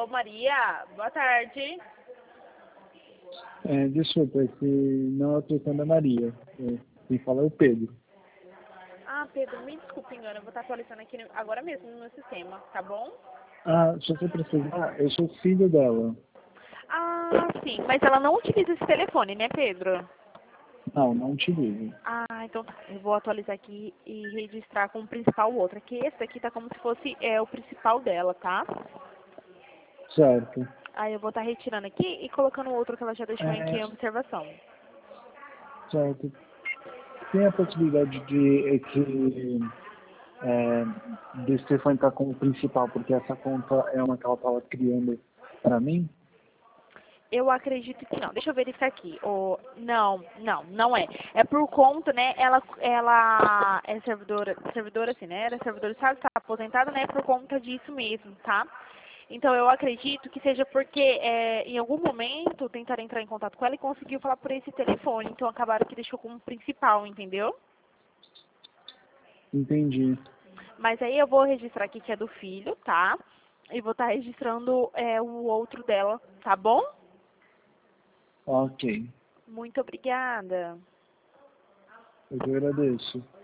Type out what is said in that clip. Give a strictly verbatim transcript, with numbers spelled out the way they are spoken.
Maria, boa tarde. É, desculpa, esse não é o telefone da Maria. É, quem fala é o Pedro. Ah, Pedro, me desculpe, engano, eu vou estar atualizando aqui no- agora mesmo no meu sistema, tá bom? Ah, se você precisar, eu sou filho dela. Ah, sim, mas ela não utiliza esse telefone, né, Pedro? Não, não utilizo. Ah, então tá. Eu vou atualizar aqui e registrar com o principal o outro. Aqui esse aqui tá como se fosse é, o principal dela, tá? Certo. Aí eu vou estar retirando aqui e colocando o outro que ela já deixou aqui É, em observação. certo. Tem a possibilidade de esse, é, desse telefone estar como principal, porque essa conta é uma que ela estava criando para mim? Eu acredito que não. Deixa eu verificar aqui. Oh, não, não, não é. É por conta, né? Ela, ela é servidora, servidora assim, né? Era servidora, sabe, está aposentada, né? Por conta disso mesmo, tá? Então eu acredito que seja porque é, em algum momento tentaram entrar em contato com ela e conseguiu falar por esse telefone. Então acabaram que deixou como principal, entendeu? Entendi. Mas aí eu vou registrar aqui que é do filho, tá? E vou estar registrando é, o outro dela, tá bom? Ok. Muito obrigada. Eu que agradeço.